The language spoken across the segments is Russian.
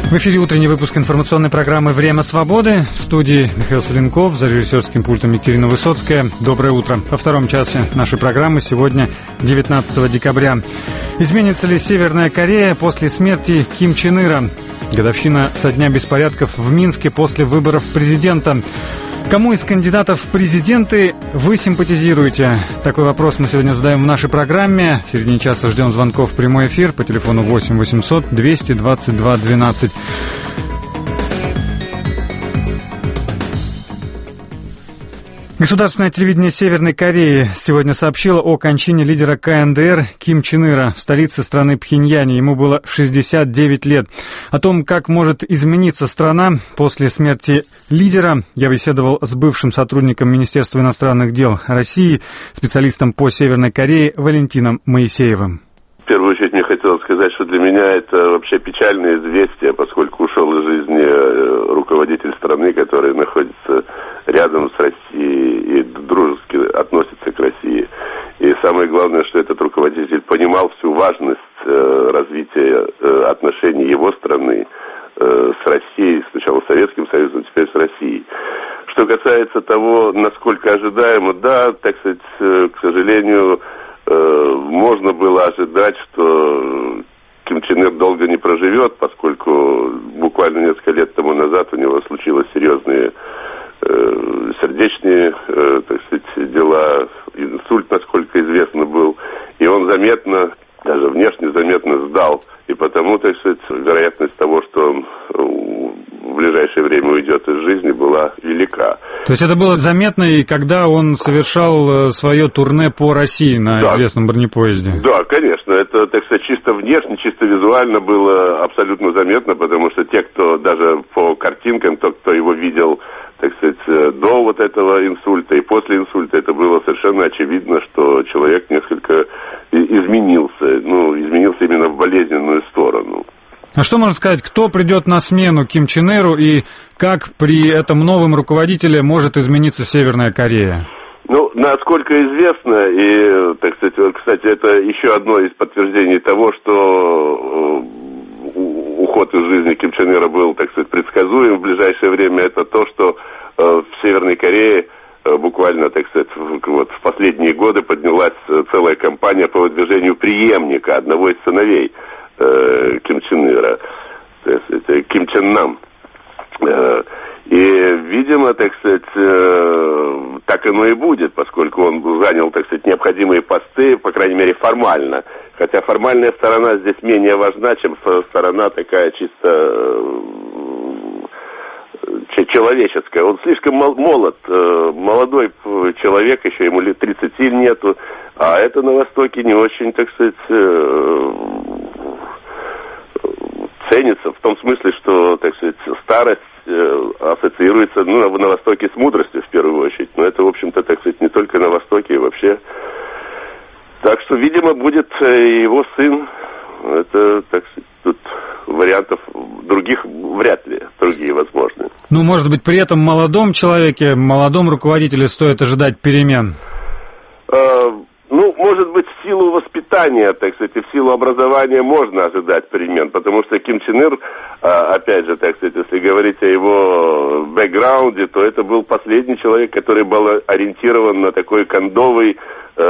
В эфире утренний выпуск информационной программы «Время свободы». В студии Михаил Соленков, за режиссерским пультом Екатерина Высоцкая. Доброе утро. Во втором часе нашей программы сегодня 19 декабря. Изменится ли Северная Корея после смерти Ким Чен Ира? Годовщина со дня беспорядков в Минске после выборов президента. Кому из кандидатов в президенты вы симпатизируете? Такой вопрос мы сегодня задаем в нашей программе. В середине часа ждем звонков в прямой эфир по телефону 8 800 222 12. Государственное телевидение Северной Кореи сегодня сообщило о кончине лидера КНДР Ким Чен Ира в столице страны Пхеньяне. Ему было 69 лет. О том, как может измениться страна после смерти лидера, я беседовал с бывшим сотрудником Министерства иностранных дел России, специалистом по Северной Корее Валентином Моисеевым. В первую очередь мне хотелось сказать, что для меня это вообще печальное известие, поскольку ушел из жизни руководитель страны, который находится рядом с Россией и дружески относится к России. И самое главное, что этот руководитель понимал всю важность развития отношений его страны с Россией, сначала с Советским Союзом, теперь с Россией. Что касается того, насколько ожидаемо, да, так сказать, к сожалению, можно было ожидать, что Ким Чен Ир долго не проживет, поскольку буквально несколько лет тому назад у него случились серьезные сердечные, так сказать, дела, инсульт, насколько известно, был, и он заметно, даже внешне заметно сдал, и потому, так сказать, вероятность того, что он в ближайшее время уйдет из жизни, была велика. То есть это было заметно и когда он совершал свое турне по России на известном бронепоезде? Да, конечно. Это, так сказать, чисто внешне, чисто визуально было абсолютно заметно, потому что те, кто даже по картинкам, тот, кто его видел, так сказать, до вот этого инсульта и после инсульта, это было совершенно очевидно, что человек несколько изменился. Изменился именно в болезненную сторону. А что можно сказать, кто придет на смену Ким Чен Иру и как при этом новом руководителе может измениться Северная Корея? Насколько известно, и, так сказать, кстати, это еще одно из подтверждений того, что уход из жизни Ким Чен Ира был, так сказать, предсказуем в ближайшее время, это то, что в Северной Корее буквально, так сказать, в последние годы поднялась целая кампания по выдвижению преемника одного из сыновей Ким Чен Ира, Ким Чен Нам. И, видимо, так сказать, так оно и будет, поскольку он занял, так сказать, необходимые посты, по крайней мере, формально. Хотя формальная сторона здесь менее важна, чем сторона такая чисто человеческая. Он слишком молод, молодой человек, еще ему лет 30 нету, а это на Востоке не очень, так сказать, ценится, в том смысле, что, так сказать, старость ассоциируется, на Востоке с мудростью в первую очередь, но это, в общем-то, так сказать, не только на Востоке, и вообще. Так что, видимо, будет его сын, это, так сказать, тут вариантов других вряд ли, другие возможны. Может быть, при этом молодом человеке, молодом руководителе стоит ожидать перемен? Может быть, в силу воспитания, так сказать, и в силу образования можно ожидать перемен, потому что Ким Чен Ир, опять же, так сказать, если говорить о его бэкграунде, то это был последний человек, который был ориентирован на такой кондовый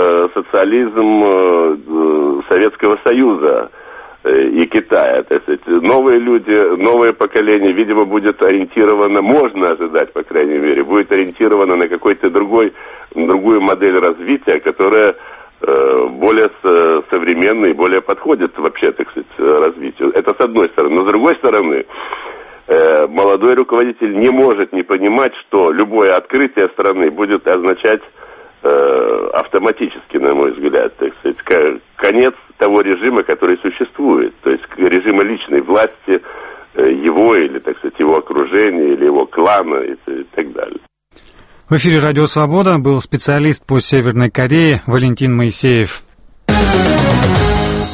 социализм Советского Союза и Китая, так сказать. Новые люди, новое поколение, видимо, будет ориентировано, можно ожидать, по крайней мере, будет ориентировано на какой-то другую модель развития, которая более современная и более подходит вообще, так сказать, развитию. Это с одной стороны. Но с другой стороны, молодой руководитель не может не понимать, что любое открытие страны будет означать автоматически, на мой взгляд, так сказать, конец того режима, который существует, то есть режима личной власти его или, так сказать, его окружения, или его клана и так далее. В эфире «Радио Свобода» был специалист по Северной Корее Валентин Моисеев.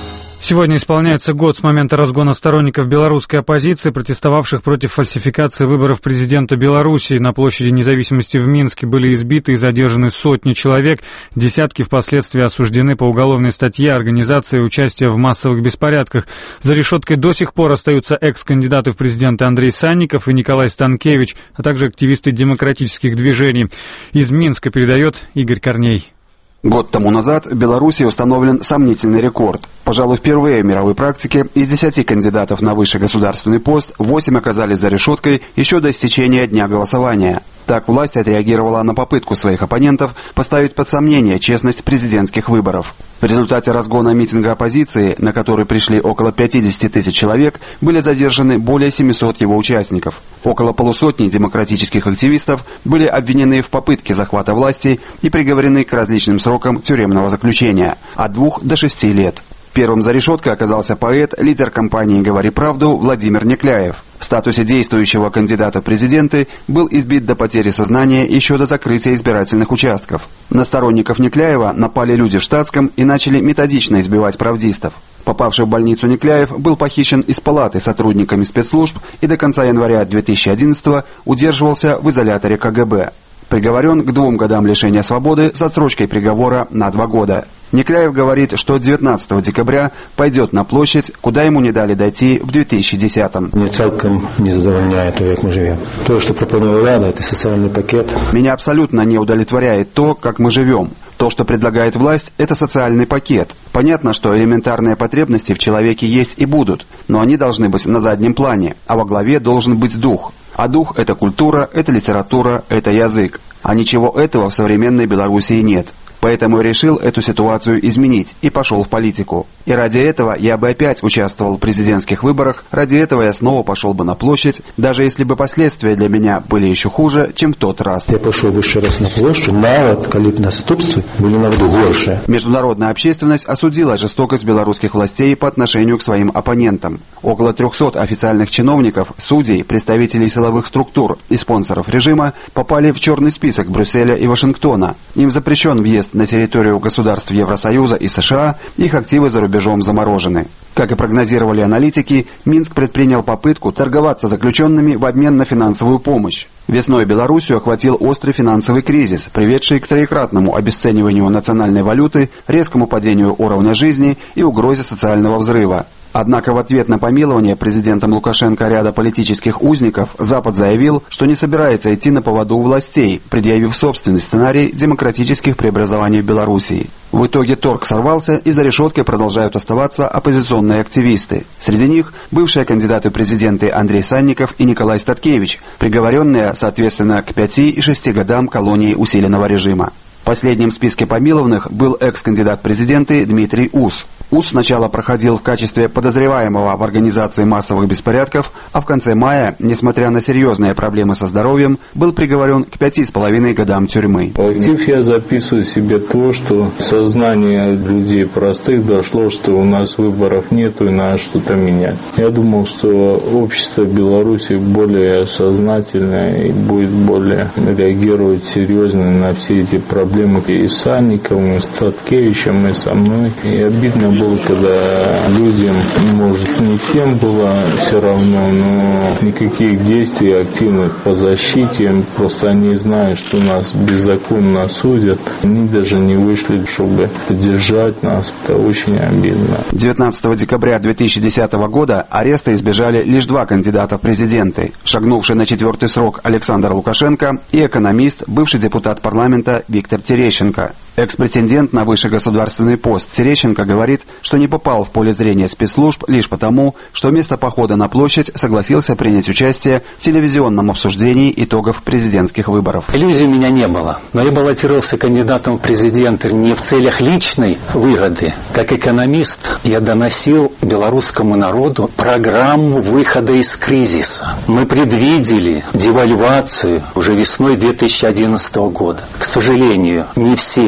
Сегодня исполняется год с момента разгона сторонников белорусской оппозиции, протестовавших против фальсификации выборов президента Белоруссии. На площади Независимости в Минске были избиты и задержаны сотни человек. Десятки впоследствии осуждены по уголовной статье организации участия в массовых беспорядках. За решеткой до сих пор остаются экс-кандидаты в президенты Андрей Санников и Николай Станкевич, а также активисты демократических движений. Из Минска передает Игорь Корней. Год тому назад в Беларуси установлен сомнительный рекорд. Пожалуй, впервые в мировой практике из 10 кандидатов на высший государственный пост 8 оказались за решеткой еще до истечения дня голосования. Так власть отреагировала на попытку своих оппонентов поставить под сомнение честность президентских выборов. В результате разгона митинга оппозиции, на который пришли около 50 тысяч человек, были задержаны более 700 его участников. Около полусотни демократических активистов были обвинены в попытке захвата власти и приговорены к различным срокам тюремного заключения от 2 до 6 лет. Первым за решеткой оказался поэт, лидер кампании «Говори правду» Владимир Некляев. В статусе действующего кандидата в президенты был избит до потери сознания еще до закрытия избирательных участков. На сторонников Некляева напали люди в штатском и начали методично избивать правдистов. Попавший в больницу Некляев был похищен из палаты сотрудниками спецслужб и до конца января 2011-го удерживался в изоляторе КГБ. Приговорен к 2 годам лишения свободы с отсрочкой приговора на 2 года. Некляев говорит, что 19 декабря пойдет на площадь, куда ему не дали дойти в 2010-м. Меня целиком не задовольняет то, как мы живем. То, что пропонует влада, это социальный пакет. Меня абсолютно не удовлетворяет то, как мы живем. То, что предлагает власть, это социальный пакет. Понятно, что элементарные потребности в человеке есть и будут, но они должны быть на заднем плане, а во главе должен быть дух. А дух – это культура, это литература, это язык. А ничего этого в современной Белоруссии нет. Поэтому я решил эту ситуацию изменить и пошел в политику. И ради этого я бы опять участвовал в президентских выборах, ради этого я снова пошел бы на площадь, даже если бы последствия для меня были еще хуже, чем в тот раз. Я пошел бы еще раз на площадь, навод, коли б наступства были наводу горше. Международная общественность осудила жестокость белорусских властей по отношению к своим оппонентам. Около 300 официальных чиновников, судей, представителей силовых структур и спонсоров режима попали в черный список Брюсселя и Вашингтона. Им запрещен въезд на территорию государств Евросоюза и США, их активы за рубежом заморожены. Как и прогнозировали аналитики, Минск предпринял попытку торговаться заключенными в обмен на финансовую помощь. Весной Белоруссию охватил острый финансовый кризис, приведший к троекратному обесцениванию национальной валюты, резкому падению уровня жизни и угрозе социального взрыва. Однако в ответ на помилование президентом Лукашенко ряда политических узников Запад заявил, что не собирается идти на поводу у властей, предъявив собственный сценарий демократических преобразований в Белоруссии. В итоге торг сорвался, и за решеткой продолжают оставаться оппозиционные активисты. Среди них бывшие кандидаты в президенты Андрей Санников и Николай Станкевич, приговоренные, соответственно, к 5 и 6 годам колонии усиленного режима. В последнем списке помилованных был экс-кандидат в президенты Дмитрий Ус. Ус сначала проходил в качестве подозреваемого в организации массовых беспорядков, а в конце мая, несмотря на серьезные проблемы со здоровьем, был приговорен к 5,5 годам тюрьмы. В актив я записываю себе то, что сознание людей простых дошло, что у нас выборов нету и надо что-то менять. Я думал, что общество Беларуси более сознательное и будет более реагировать серьезно на все эти проблемы и с Санниковым, и с Станкевичем, и со мной. И обидно было, когда людям, может, не всем было все равно, но никаких действий активных по защите, просто они знают, что нас беззаконно судят. Они даже не вышли, чтобы поддержать нас. Это очень обидно. 19 декабря 2010 года ареста избежали лишь 2 кандидата в президенты. Шагнувший на 4-й срок Александр Лукашенко и экономист, бывший депутат парламента Виктор Терещенко. Экс-претендент на высший государственный пост Терещенко говорит, что не попал в поле зрения спецслужб лишь потому, что вместо похода на площадь согласился принять участие в телевизионном обсуждении итогов президентских выборов. Иллюзий у меня не было, но я баллотировался кандидатом в президенты не в целях личной выгоды. Как экономист я доносил белорусскому народу программу выхода из кризиса. Мы предвидели девальвацию уже весной 2011 года. К сожалению, не все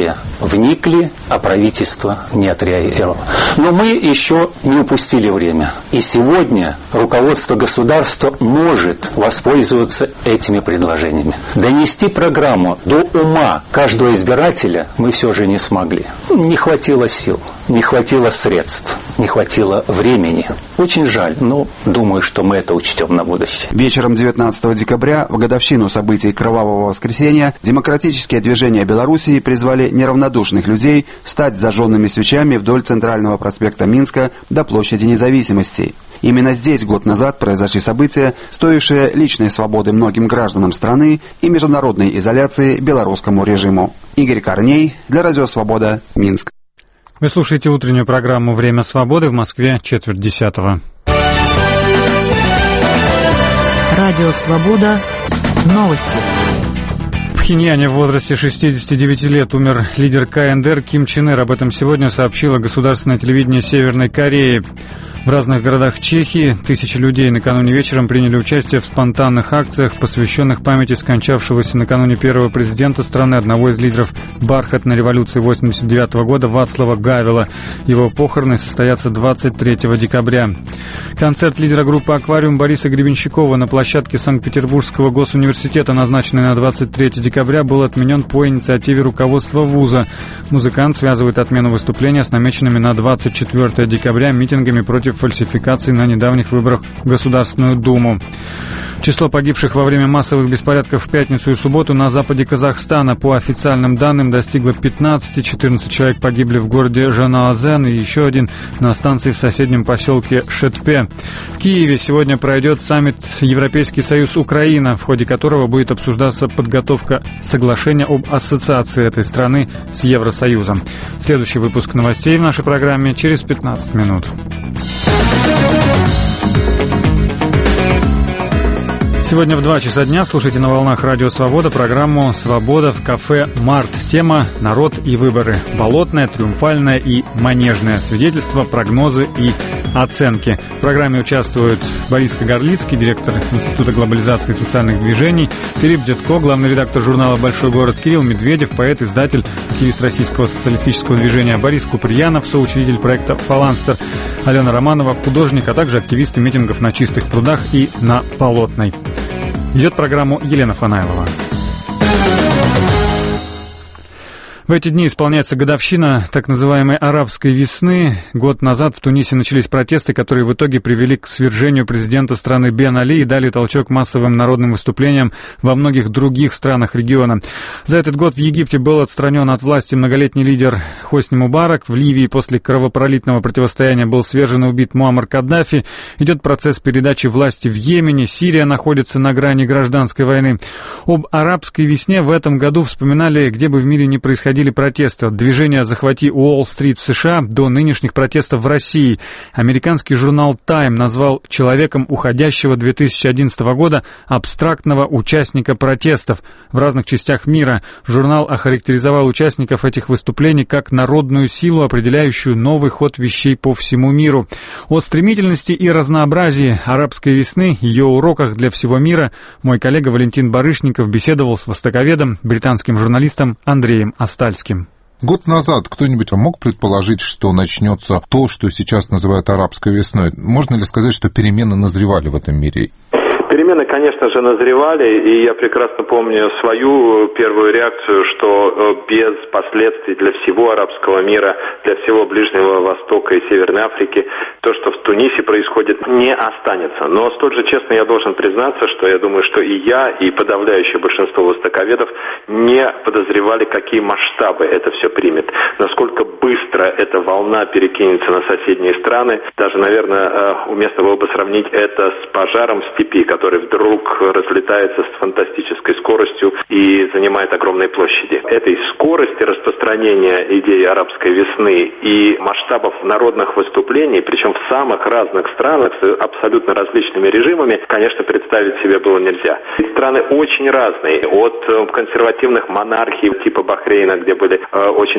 вникли, а правительство не отреагировало. Но мы еще не упустили время. И сегодня руководство государства может воспользоваться этими предложениями. Донести программу до ума каждого избирателя мы все же не смогли. Не хватило сил, не хватило средств, не хватило времени. Очень жаль, но думаю, что мы это учтем на будущее. Вечером 19 декабря, в годовщину событий Кровавого воскресенья, демократические движения Белоруссии призвали неравнодушных людей стать зажженными свечами вдоль центрального проспекта Минска до площади Независимости. Именно здесь год назад произошли события, стоившие личной свободы многим гражданам страны и международной изоляции белорусскому режиму. Игорь Корней для Радио Свобода, Минск. Вы слушаете утреннюю программу «Время свободы», в Москве 9:45. Радио Свобода. Новости. В Пхеньяне в возрасте 69 лет умер лидер КНДР Ким Чен Ир. Об этом сегодня сообщило государственное телевидение Северной Кореи. В разных городах Чехии тысячи людей накануне вечером приняли участие в спонтанных акциях, посвященных памяти скончавшегося накануне первого президента страны, одного из лидеров бархатной революции 1989 года Вацлава Гавела. Его похороны состоятся 23 декабря. Концерт лидера группы «Аквариум» Бориса Гребенщикова на площадке Санкт-Петербургского госуниверситета, назначенный на 23 декабря, был отменен по инициативе руководства вуза. Музыкант связывает отмену выступления с намеченными на 24 декабря митингами против фальсификаций на недавних выборах в Государственную Думу. Число погибших во время массовых беспорядков в пятницу и субботу на западе Казахстана по официальным данным достигло 15. 14 человек погибли в городе Жанаозен и еще один на станции в соседнем поселке Шетпе. В Киеве сегодня пройдет саммит Европейский Союз-Украина, в ходе которого будет обсуждаться подготовка соглашения об ассоциации этой страны с Евросоюзом. Следующий выпуск новостей в нашей программе через 15 минут. Сегодня в 2 часа дня слушайте на волнах Радио Свобода программу «Свобода в кафе Март». Тема «Народ и выборы». Болотное, триумфальное и манежное. Свидетельства, прогнозы и оценки. В программе участвуют Борис Кагарлицкий, директор Института глобализации и социальных движений, Филипп Дедко, главный редактор журнала «Большой город», Кирилл Медведев, поэт, издатель, активист Российского социалистического движения, Борис Куприянов, соучредитель проекта «Фаланстер», Алена Романова, художник, а также активисты митингов на Чистых прудах и на Болотной. Ведет программу Елена Фанаилова. В эти дни исполняется годовщина так называемой арабской весны. Год назад в Тунисе начались протесты, которые в итоге привели к свержению президента страны Бен Али и дали толчок массовым народным выступлениям во многих других странах региона. За этот год в Египте был отстранен от власти многолетний лидер Хосни Мубарак. В Ливии после кровопролитного противостояния был свержен и убит Муаммар Каддафи. Идет процесс передачи власти в Йемене. Сирия находится на грани гражданской войны. Об арабской весне в этом году вспоминали, где бы в мире ни происходили протесты. От движения «Захвати Уолл-стрит» в США до нынешних протестов в России. Американский журнал «Тайм» назвал человеком уходящего 2011 года абстрактного участника протестов в разных частях мира. Журнал охарактеризовал участников этих выступлений как народную силу, определяющую новый ход вещей по всему миру. О стремительности и разнообразии арабской весны, ее уроках для всего мира мой коллега Валентин Барышников беседовал с востоковедом, британским журналистом Андреем Астальским. Год назад кто-нибудь мог предположить, что начнется то, что сейчас называют арабской весной? Можно ли сказать, что перемены назревали в этом мире? Перемены, конечно же, назревали, и я прекрасно помню свою первую реакцию, что без последствий для всего арабского мира, для всего Ближнего Востока и Северной Африки, то, что в Тунисе происходит, не останется. Но столь же честно я должен признаться, что я думаю, что и я, и подавляющее большинство востоковедов не подозревали, какие масштабы это все примет, насколько быстро эта волна перекинется на соседние страны. Даже, наверное, уместно было бы сравнить это с пожаром в степи, который вдруг разлетается с фантастической скоростью и занимает огромные площади. Этой скорости распространения идеи арабской весны и масштабов народных выступлений, причем в самых разных странах с абсолютно различными режимами, конечно, представить себе было нельзя. И страны очень разные, от консервативных монархий типа Бахрейна, где были очень драматические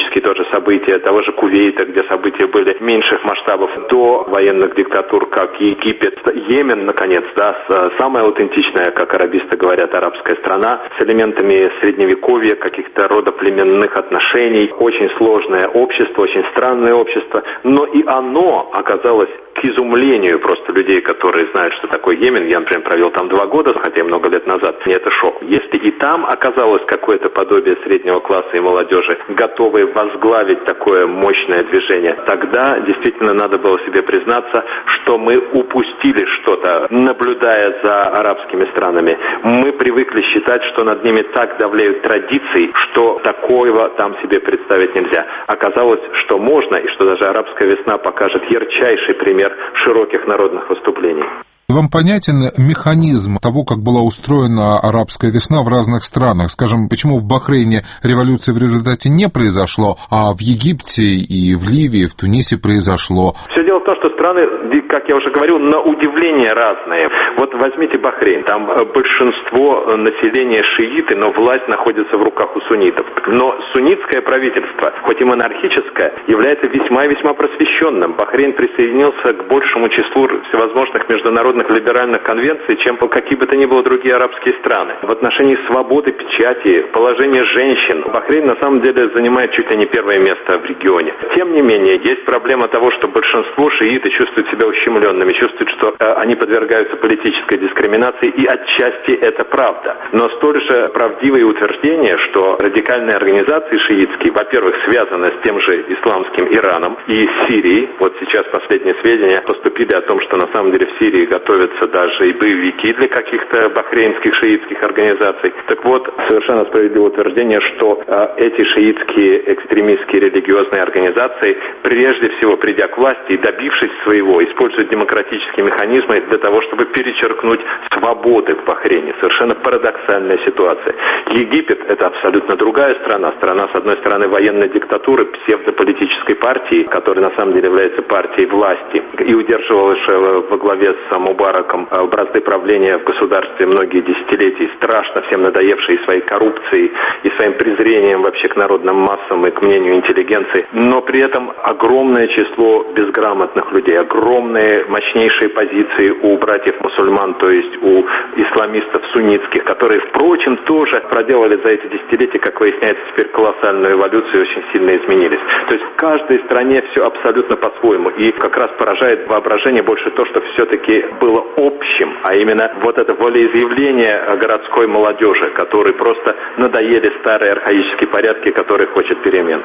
исторические тоже события того же Кувейта, где события были меньших масштабов, до военных диктатур, как Египет, Йемен, наконец, да, самая аутентичная, как арабисты говорят, арабская страна, с элементами средневековья, каких-то родоплеменных отношений, очень сложное общество, очень странное общество, но и оно оказалось к изумлению просто людей, которые знают, что такое Йемен. Я, например, провел там 2 года, хотя и много лет назад. Мне это шок. Если и там оказалось какое-то подобие среднего класса и молодежи, готовые возглавить такое мощное движение, тогда действительно надо было себе признаться, что мы упустили что-то, наблюдая за арабскими странами. Мы привыкли считать, что над ними так давлеют традиции, что такого там себе представить нельзя. Оказалось, что можно, и что даже арабская весна покажет ярчайший пример широких народных выступлений. Вам понятен механизм того, как была устроена арабская весна в разных странах? Скажем, почему в Бахрейне революции в результате не произошло, а в Египте и в Ливии, в Тунисе произошло? Все дело в том, что страны, как я уже говорил, на удивление разные. Вот возьмите Бахрейн, там большинство населения шииты, но власть находится в руках у суннитов. Но суннитское правительство, хоть и монархическое, является весьма и весьма просвещенным. Бахрейн присоединился к большему числу всевозможных международных либеральных конвенций, чем какие бы то ни было другие арабские страны. В отношении свободы печати, положения женщин, Бахрейн на самом деле занимает чуть ли не первое место в регионе. Тем не менее, есть проблема того, что большинство шииты чувствуют себя ущемленными, чувствуют, что они подвергаются политической дискриминации, и отчасти это правда. Но столь же правдивые утверждения, что радикальные организации шиитские, во-первых, связаны с тем же исламским Ираном и Сирией. Вот сейчас последние сведения поступили о том, что на самом деле в Сирии готовятся даже и боевики для каких-то бахрейнских шиитских организаций. Так вот, совершенно справедливое утверждение, что эти шиитские экстремистские религиозные организации, прежде всего придя к власти и добившись своего, используют демократические механизмы для того, чтобы перечеркнуть свободы в Бахрейне. Совершенно парадоксальная ситуация. Египет – это абсолютно другая страна. Страна, с одной стороны, военной диктатуры, псевдополитической партии, которая на самом деле является партией власти и удерживалась во главе с Мубараком бразды правления в государстве многие десятилетия, страшно всем надоевшие своей коррупцией и своим презрением вообще к народным массам и к мнению интеллигенции, но при этом огромное число безграмотных людей, огромные мощнейшие позиции у братьев-мусульман, то есть у исламистов суннитских, которые, впрочем, тоже проделали за эти десятилетия, как выясняется теперь, колоссальную эволюцию и очень сильно изменились. То есть в каждой стране все абсолютно по-своему, и как раз поражает воображение больше то, что все-таки было общим, а именно вот это волеизъявление городской молодежи, которой просто надоели старые архаические порядки, которые хочет перемен.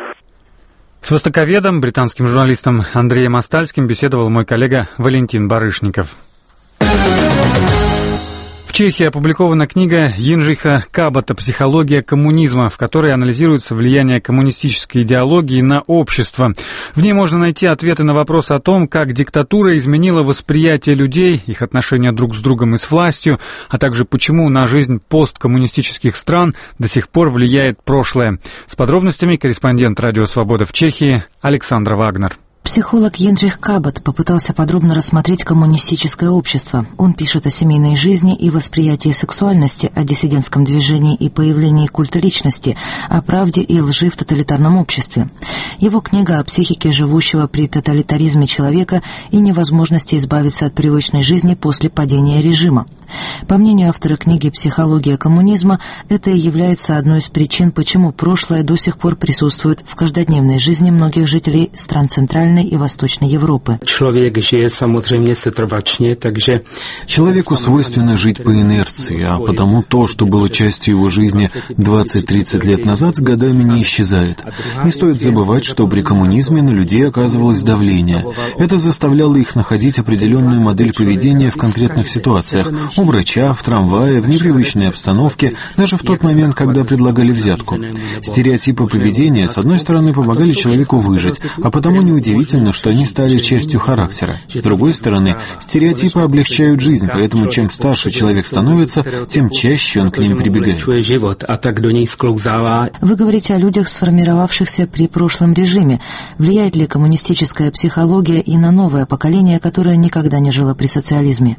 С востоковедом, британским журналистом Андреем Остальским беседовал мой коллега Валентин Барышников. В Чехии опубликована книга Йинджиха Кабата «Психология коммунизма», в которой анализируется влияние коммунистической идеологии на общество. В ней можно найти ответы на вопрос о том, как диктатура изменила восприятие людей, их отношения друг с другом и с властью, а также почему на жизнь посткоммунистических стран до сих пор влияет прошлое. С подробностями корреспондент «Радио Свобода» в Чехии Александра Вагнер. Психолог Йинджих Кабат попытался подробно рассмотреть коммунистическое общество. Он пишет о семейной жизни и восприятии сексуальности, о диссидентском движении и появлении культа личности, о правде и лжи в тоталитарном обществе. Его книга о психике живущего при тоталитаризме человека и невозможности избавиться от привычной жизни после падения режима. По мнению автора книги «Психология коммунизма», это и является одной из причин, почему прошлое до сих пор присутствует в каждодневной жизни многих жителей стран Центральной и Восточной Европы. Человеку свойственно жить по инерции, а потому то, что было частью его жизни 20-30 лет назад, с годами не исчезает. Не стоит забывать, что при коммунизме на людей оказывалось давление. Это заставляло их находить определенную модель поведения в конкретных ситуациях. У врача, в трамвае, в непривычной обстановке, даже в тот момент, когда предлагали взятку. Стереотипы поведения, с одной стороны, помогали человеку выжить, а потому неудивительно, удивительно, что они стали частью характера. С другой стороны, стереотипы облегчают жизнь, поэтому чем старше человек становится, тем чаще он к ним прибегает. Вы говорите о людях, сформировавшихся при прошлом режиме. Влияет ли коммунистическая психология и на новое поколение, которое никогда не жило при социализме?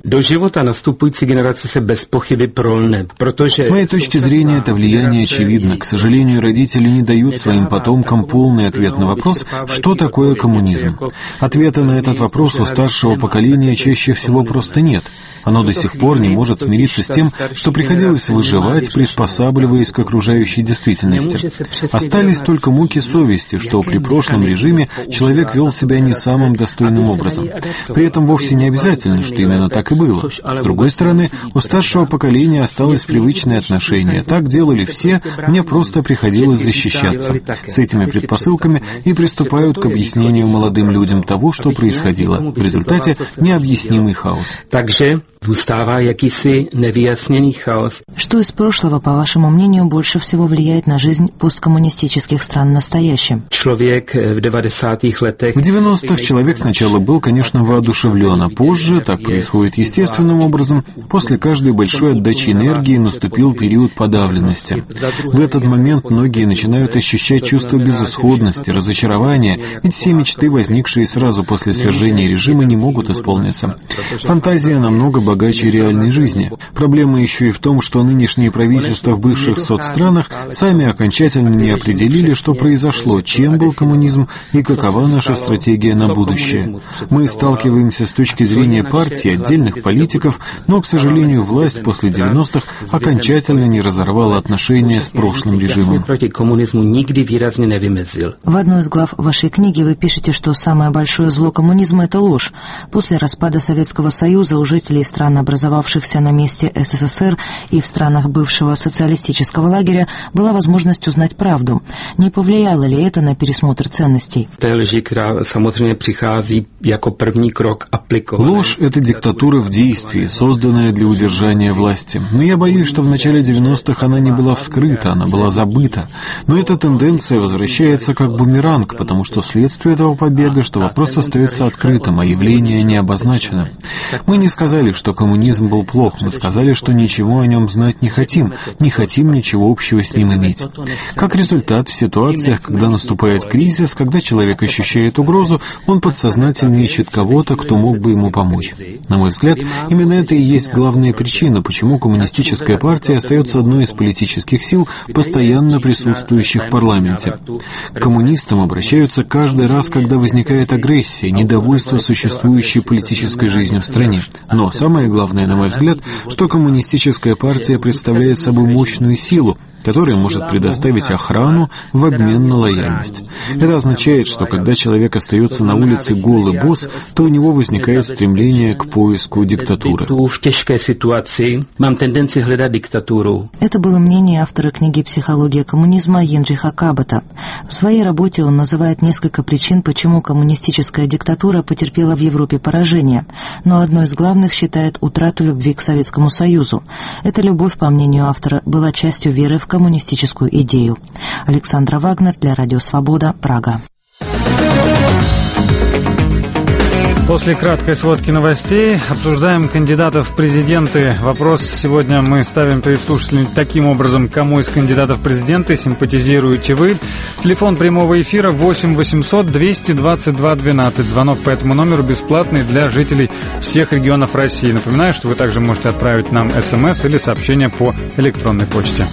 С моей точки зрения, это влияние очевидно. К сожалению, родители не дают своим потомкам полный ответ на вопрос, что такое коммунизм. Ответа на этот вопрос у старшего поколения чаще всего просто нет. Оно до сих пор не может смириться с тем, что приходилось выживать, приспосабливаясь к окружающей действительности. Остались только муки совести, что при прошлом режиме человек вел себя не самым достойным образом. При этом вовсе не обязательно, что именно так и было. С другой стороны, у старшего поколения осталось привычное отношение. Так делали все, мне просто приходилось защищаться. С этими предпосылками и приступают к объяснению молодым людям того, что происходило. В результате необъяснимый хаос. Что из прошлого, по вашему мнению, больше всего влияет на жизнь посткоммунистических стран в настоящем? В 90-х человек сначала был, конечно, воодушевлен, а позже, так происходит естественным образом, после каждой большой отдачи энергии наступил период подавленности. В этот момент многие начинают ощущать чувство безысходности, разочарования, ведь все мечты, возникшие сразу после свержения режима, не могут исполниться. Фантазия намного богаче реальной жизни. Проблема еще и в том, что нынешние правительства в бывших соцстранах сами окончательно не определили, что произошло, чем был коммунизм и какова наша стратегия на будущее. Мы сталкиваемся с точки зрения партий, отдельных политиков, но, к сожалению, власть после 90-х окончательно не разорвала отношения с прошлым режимом. В одной из глав вашей книги вы пишете, что самое большое зло коммунизма – это ложь. После распада Советского Союза у жителей стран, образовавшихся на месте СССР и в странах бывшего социалистического лагеря, была возможность узнать правду. Не повлияло ли это на пересмотр ценностей? Ложь – это диктатура в действии, созданная для удержания власти. Но я боюсь, что в начале 90-х она не была вскрыта, она была забыта. Но эта тенденция возвращается как бумеранг, потому что следствие этого побега, что вопрос остается открытым, а явление не обозначено. Мы не сказали, что коммунизм был плох, мы сказали, что ничего о нем знать не хотим ничего общего с ним иметь. Как результат, в ситуациях, когда наступает кризис, когда человек ощущает угрозу, он подсознательно ищет кого-то, кто мог бы ему помочь. На мой взгляд, именно это и есть главная причина, почему коммунистическая партия остается одной из политических сил, постоянно присутствующих в парламенте. К коммунистам обращаются каждый раз, когда возникает агрессия, недовольство существующей политической жизнью в стране. Но самое главное, на мой взгляд, что коммунистическая партия представляет собой мощную силу, которая может предоставить охрану в обмен на лояльность. Это означает, что когда человек остается на улице голый босс, то у него возникает стремление к поиску диктатуры. Это было мнение автора книги «Психология коммунизма» Йенджиха Кабата. В своей работе он называет несколько причин, почему коммунистическая диктатура потерпела в Европе поражение, но одной из главных считает утрату любви к Советскому Союзу. Эта любовь, по мнению автора, была частью веры в коммунистическую идею. Александра Вагнер для Радио Свобода, Прага. После краткой сводки новостей обсуждаем кандидатов в президенты. Вопрос сегодня мы ставим перед слушателями таким образом: кому из кандидатов в президенты симпатизируете вы? Телефон прямого эфира 8 800 222 12. Звонок по этому номеру бесплатный для жителей всех регионов России. Напоминаю, что вы также можете отправить нам СМС или сообщение по электронной почте.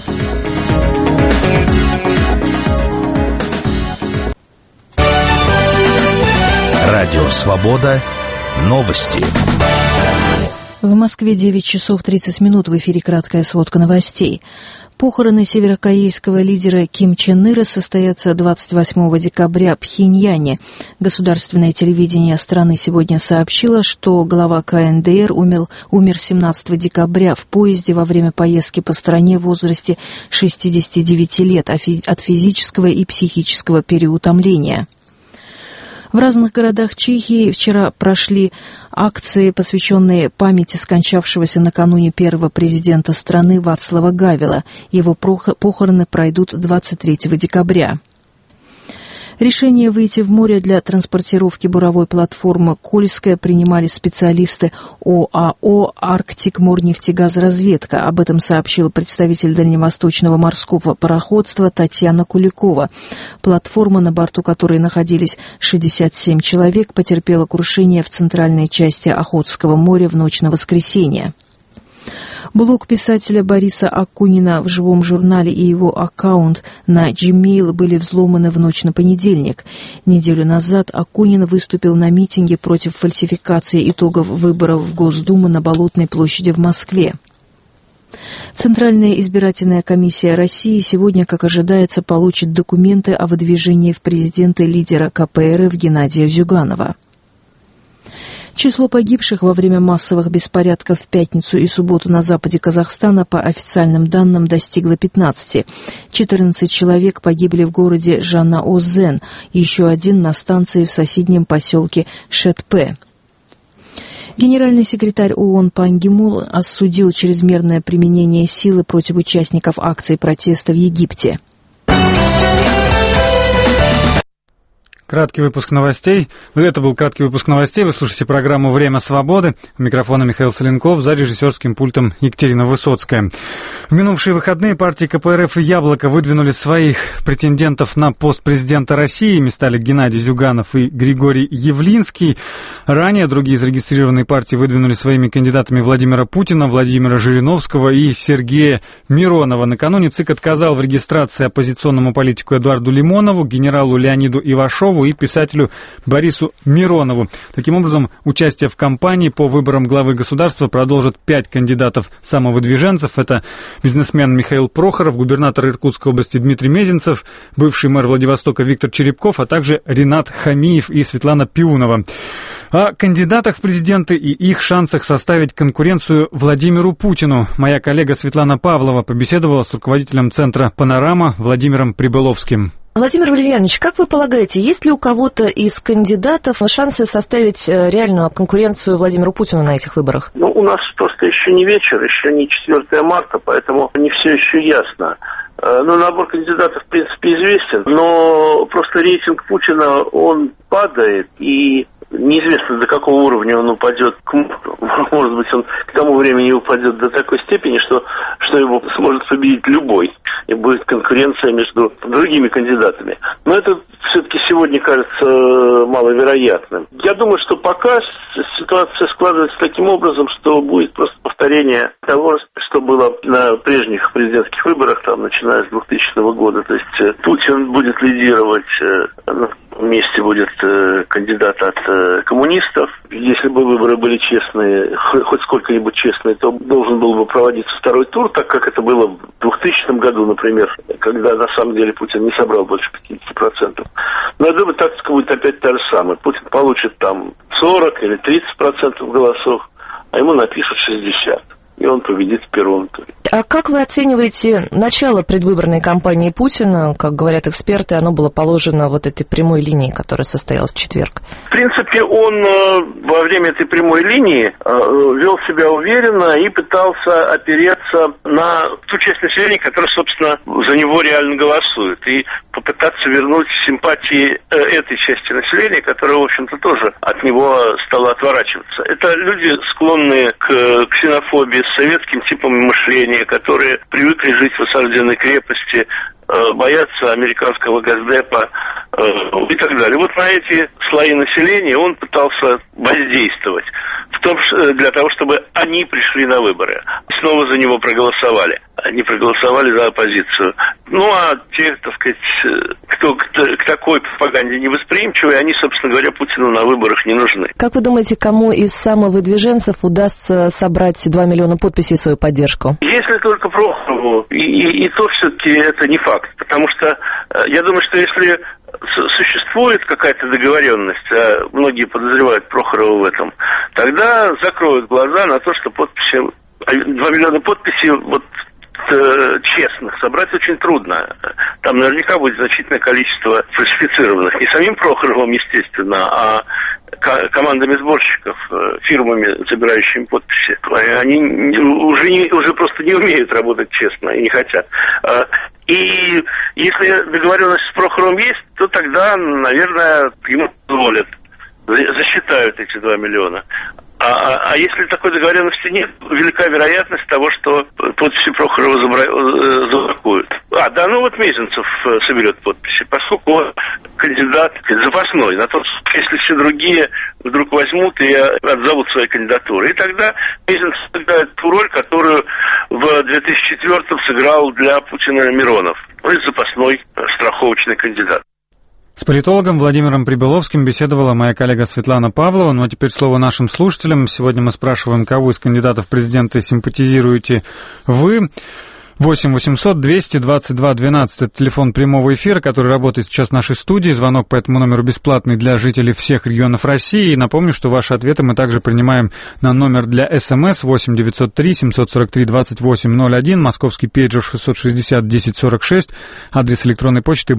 Радио «Свобода». Новости. В Москве 9 часов 30 минут. В эфире краткая сводка новостей. Похороны северокорейского лидера Ким Чен Ира состоятся 28 декабря в Пхеньяне. Государственное телевидение страны сегодня сообщило, что глава КНДР умер 17 декабря в поезде во время поездки по стране в возрасте 69 лет от физического и психического переутомления. В разных городах Чехии вчера прошли акции, посвященные памяти скончавшегося накануне первого президента страны Вацлава Гавела. Его похороны пройдут 23 декабря. Решение выйти в море для транспортировки буровой платформы «Кольская» принимали специалисты ОАО «Арктик-Морнефтегазразведка». Об этом сообщил представитель Дальневосточного морского пароходства Татьяна Куликова. Платформа, на борту которой находились 67 человек, потерпела крушение в центральной части Охотского моря в ночь на воскресенье. Блог писателя Бориса Акунина в живом журнале и его аккаунт на Gmail были взломаны в ночь на понедельник. Неделю назад Акунин выступил на митинге против фальсификации итогов выборов в Госдуму на Болотной площади в Москве. Центральная избирательная комиссия России сегодня, как ожидается, получит документы о выдвижении в президенты лидера КПРФ Геннадия Зюганова. Число погибших во время массовых беспорядков в пятницу и субботу на западе Казахстана по официальным данным достигло 15. 14 человек погибли в городе Жанна-Озен, еще один на станции в соседнем поселке Шетпе. Генеральный секретарь ООН Пан Ги Мун осудил чрезмерное применение силы против участников акций протеста в Египте. Краткий выпуск новостей. Это был краткий выпуск новостей. Вы слушаете программу «Время свободы». У микрофона Михаил Соленков, за режиссерским пультом Екатерина Высоцкая. В минувшие выходные партии КПРФ и «Яблоко» выдвинули своих претендентов на пост президента России. Ими стали Геннадий Зюганов и Григорий Явлинский. Ранее другие зарегистрированные партии выдвинули своими кандидатами Владимира Путина, Владимира Жириновского и Сергея Миронова. Накануне ЦИК отказал в регистрации оппозиционному политику Эдуарду Лимонову, генералу Леониду Ивашову и писателю Борису Миронову. Таким образом, участие в кампании по выборам главы государства продолжат 5 кандидатов самовыдвиженцев. Это бизнесмен Михаил Прохоров, губернатор Иркутской области Дмитрий Мезенцев, бывший мэр Владивостока Виктор Черепков, а также Ринат Хамиев и Светлана Пиунова. О кандидатах в президенты и их шансах составить конкуренцию Владимиру Путину моя коллега Светлана Павлова побеседовала с руководителем центра «Панорама» Владимиром Прибыловским. Владимир Валерьянович, как вы полагаете, есть ли у кого-то из кандидатов шансы составить реальную конкуренцию Владимиру Путину на этих выборах? У нас просто еще не вечер, еще не 4 марта, поэтому не все еще ясно. Набор кандидатов, в принципе, известен, но просто рейтинг Путина, он падает, и неизвестно, до какого уровня он упадет. Может быть, он к тому времени упадет до такой степени, что его сможет победить любой, и будет конкуренция между другими кандидатами. Но это все-таки сегодня кажется маловероятным. Я думаю, что пока ситуация складывается таким образом, что будет просто повторение того, что было на прежних президентских выборах, начиная с 2000 года. То есть Путин будет лидировать, вместе будет кандидат от коммунистов. Если бы выборы были честные, хоть сколько-нибудь честные, то должен был бы проводиться второй тур, так как это было в 2000 году, например, когда на самом деле Путин не собрал больше 50%. Но я думаю, тактика будет опять та же самая. Путин получит 40 или 30% голосов, а ему напишут 60%. И он победит в первом туре. А как вы оцениваете начало предвыборной кампании Путина? Как говорят эксперты, оно было положено этой прямой линии, которая состоялась в четверг. В принципе, он во время этой прямой линии вел себя уверенно и пытался опереться на ту часть населения, которая, собственно, за него реально голосует. И попытаться вернуть симпатии этой части населения, которая, в общем-то, тоже от него стала отворачиваться. Это люди, склонные к ксенофобии, с советским типом мышления, которые привыкли жить в осажденной крепости, боятся американского госдепа и так далее. На эти слои населения он пытался воздействовать, для того, чтобы они пришли на выборы, снова за него проголосовали. Они проголосовали за оппозицию. А те, так сказать, кто к такой пропаганде не восприимчивы, они, собственно говоря, Путину на выборах не нужны. Как вы думаете, кому из самовыдвиженцев удастся собрать 2 миллиона подписей в свою поддержку? Если только Прохорову, и то все-таки это не факт. Потому что я думаю, что если существует какая-то договоренность, а многие подозревают Прохорова в этом, тогда закроют глаза на то, что 2 миллиона подписей честных собрать очень трудно. Там наверняка будет значительное количество фальсифицированных. Не самим Прохоровым, естественно, а командами сборщиков, фирмами, собирающими подписи. Они уже просто не умеют работать честно и не хотят. И если договоренность с Прохоровым есть, то тогда, наверное, ему позволят, засчитают эти 2 миллиона. А если такой договоренности нет, велика вероятность того, что подписи Прохорова заблокуют. Мезенцев соберет подписи, поскольку он кандидат запасной, на тот случай, если все другие вдруг возьмут и отзовут свои кандидатуры. И тогда Мезенцев сыграет ту роль, которую в 2004-м сыграл для Путина Миронов. Он запасной страховочный кандидат. С политологом Владимиром Прибыловским беседовала моя коллега Светлана Павлова. Ну а теперь слово нашим слушателям. Сегодня мы спрашиваем, кого из кандидатов в президенты симпатизируете вы. 8 800 222 12 – это телефон прямого эфира, который работает сейчас в нашей студии. Звонок по этому номеру бесплатный для жителей всех регионов России. И напомню, что ваши ответы мы также принимаем на номер для СМС 8 903 743 2801, московский пейджер 660 1046, адрес электронной почты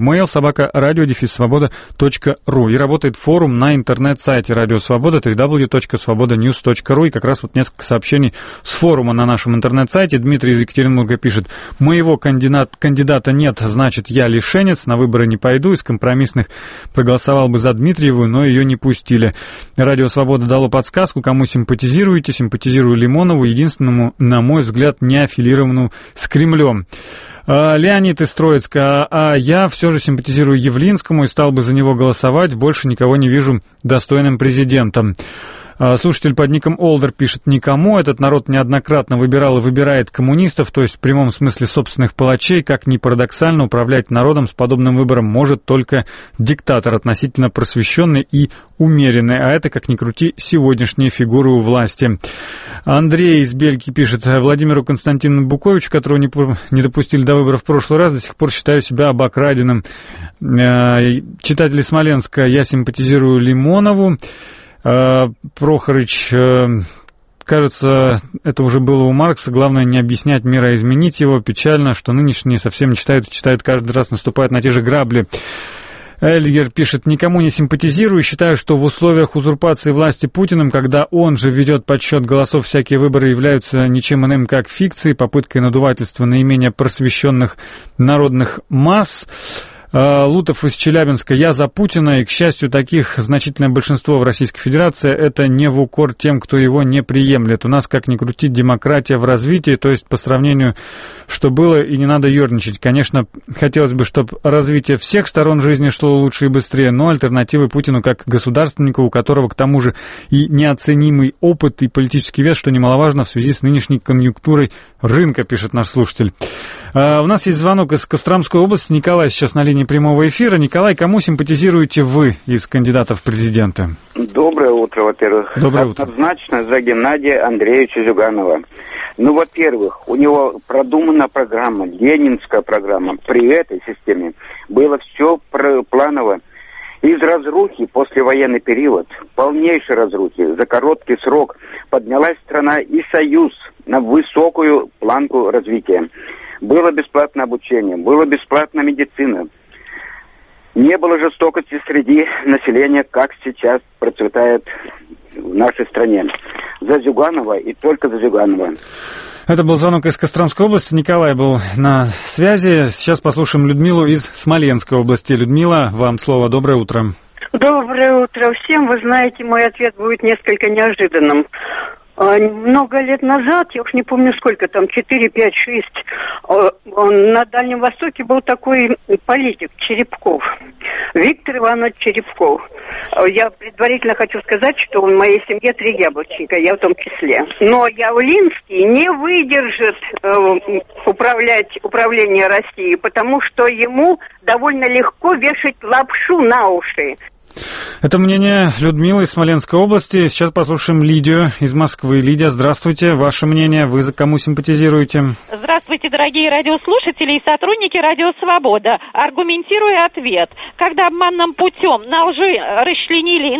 mail@radio-svoboda.ru. И работает форум на интернет-сайте Радио Свобода www.svobodanews.ru. И как раз вот несколько сообщений с форума на нашем интернет-сайте. Дмитрий из Екатеринбурга пишет: моего кандидата нет, значит, я лишенец, на выборы не пойду, из компромиссных проголосовал бы за Дмитриеву, но ее не пустили. Радио Свобода дало подсказку, кому симпатизируете. Симпатизирую Лимонову, единственному, на мой взгляд, не аффилированному с Кремлем. Леонид из Троицка: а я все же симпатизирую Явлинскому и стал бы за него голосовать, больше никого не вижу достойным президентом. Слушатель под ником Олдер пишет: никому. Этот народ неоднократно выбирал и выбирает коммунистов, то есть в прямом смысле собственных палачей. Как ни парадоксально, управлять народом с подобным выбором может только диктатор, относительно просвещенный и умеренный. А это, как ни крути, сегодняшние фигуры у власти. Андрей из Бельгии пишет: Владимиру Константину Буковичу, которого не допустили до выборов в прошлый раз, до сих пор считаю себя обокраденным. Читатели Смоленска: я симпатизирую Лимонову. Прохорыч: кажется, это уже было у Маркса, главное не объяснять мир, а изменить его. Печально, что нынешние совсем не читают, каждый раз наступают на те же грабли. Эльгер пишет: никому не симпатизирую, считаю, что в условиях узурпации власти Путиным, когда он же ведет подсчет голосов, всякие выборы являются ничем иным, как фикцией, попыткой надувательства наименее просвещенных народных масс. Лутов из Челябинска: я за Путина, и, к счастью, таких значительное большинство в Российской Федерации. Это не в укор тем, кто его не приемлет. У нас, как ни крути, демократия в развитии, то есть по сравнению, что было, и не надо ерничать. Конечно, хотелось бы, чтобы развитие всех сторон жизни шло лучше и быстрее, но альтернативы Путину как государственнику, у которого к тому же и неоценимый опыт, и политический вес, что немаловажно в связи с нынешней конъюнктурой рынка, пишет наш слушатель. У нас есть звонок из Костромской области. Николай сейчас на линии прямого эфира. Николай, кому симпатизируете вы из кандидатов в президенты? Доброе утро, во-первых. Доброе утро. Однозначно за Геннадия Андреевича Зюганова. Ну, во-первых, у него продумана программа, ленинская программа. При этой системе было все планово. Из разрухи, послевоенный период, полнейшей разрухи, за короткий срок поднялась страна и союз на высокую планку развития. Было бесплатное обучение, была бесплатная медицина. Не было жестокости среди населения, как сейчас процветает в нашей стране. За Зюганова и только за Зюганова. Это был звонок из Костромской области. Николай был на связи. Сейчас послушаем Людмилу из Смоленской области. Людмила, вам слово. Доброе утро. Доброе утро всем. Вы знаете, мой ответ будет несколько неожиданным. Много лет назад, я уж не помню сколько там, 4, 5, 6, на Дальнем Востоке был такой политик Черепков, Виктор Иванович Черепков. Я предварительно хочу сказать, что в моей семье 3 яблочника, я в том числе. Но Явлинский не выдержит управление Россией, потому что ему довольно легко вешать лапшу на уши. Это мнение Людмилы из Смоленской области. Сейчас послушаем Лидию из Москвы. Лидия, здравствуйте. Ваше мнение, вы за кому симпатизируете? Здравствуйте, дорогие радиослушатели и сотрудники Радио Свобода. Аргументируя ответ. Когда обманным путем на лжи расчленили,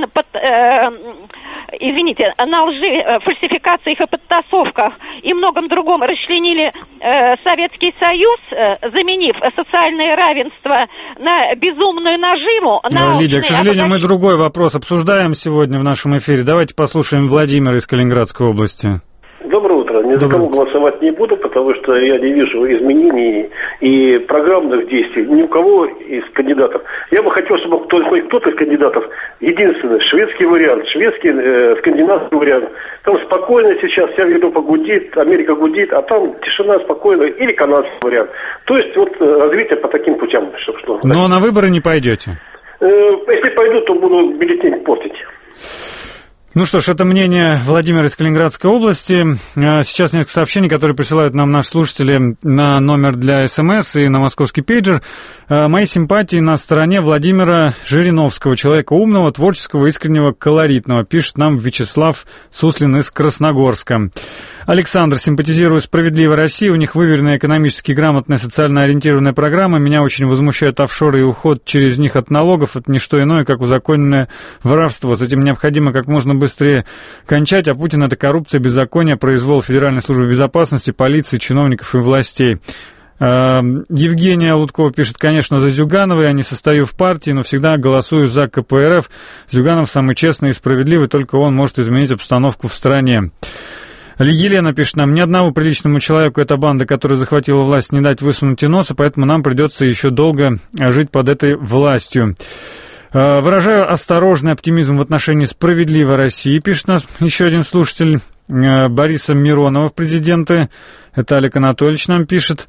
на лжи, фальсификациях и подтасовках и многом другом расчленили Советский Союз, заменив социальное равенство на безумную наживу. Лидия, к сожалению, мы другой вопрос обсуждаем сегодня в нашем эфире. Давайте послушаем Владимира из Калининградской области. Доброе утро. утро. Ни за кого голосовать не буду, потому что я не вижу изменений и программных действий ни у кого из кандидатов. Я бы хотел, чтобы кто-то из кандидатов, единственный, шведский вариант, скандинавский вариант. Там спокойно сейчас вся Европа гудит, Америка гудит, а там тишина, спокойно, или канадский вариант. То есть вот развитие по таким путям. Но на выборы не пойдете? Если пойду, то буду бюллетень портить. Ну что ж, это мнение Владимира из Калининградской области. Сейчас несколько сообщений, которые присылают нам наши слушатели на номер для СМС и на московский пейджер. Мои симпатии на стороне Владимира Жириновского, человека умного, творческого, искреннего, колоритного, пишет нам Вячеслав Суслин из Красногорска. Александр, симпатизирую «Справедливой России», у них выверенная, экономически грамотная, социально ориентированная программа. Меня очень возмущают офшоры и уход через них от налогов. Это не что иное, как узаконенное воровство. С этим необходимо как можно быстрее кончать, а Путин — это коррупция, беззаконие, произвол Федеральной службы безопасности, полиции, чиновников и властей. Евгения Луткова пишет, конечно, за Зюганова, я не состою в партии, но всегда голосую за КПРФ. Зюганов самый честный и справедливый, только он может изменить обстановку в стране. Елена пишет нам, ни одному приличному человеку эта банда, которая захватила власть, не дать высунуть и носа, поэтому нам придется еще долго жить под этой властью. Выражаю осторожный оптимизм в отношении «Справедливой России», пишет нас еще один слушатель, Бориса Миронова в президенты. Это Олег Анатольевич нам пишет.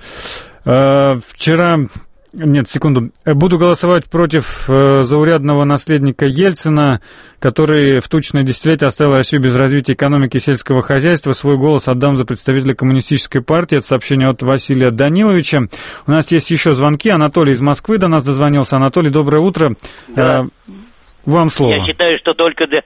Буду голосовать против заурядного наследника Ельцина, который в тучное десятилетие оставил Россию без развития экономики и сельского хозяйства. Свой голос отдам за представителя коммунистической партии. Это сообщение от Василия Даниловича. У нас есть еще звонки. Анатолий из Москвы до нас дозвонился. Анатолий, доброе утро. Да. Вам слово. Я считаю, что только для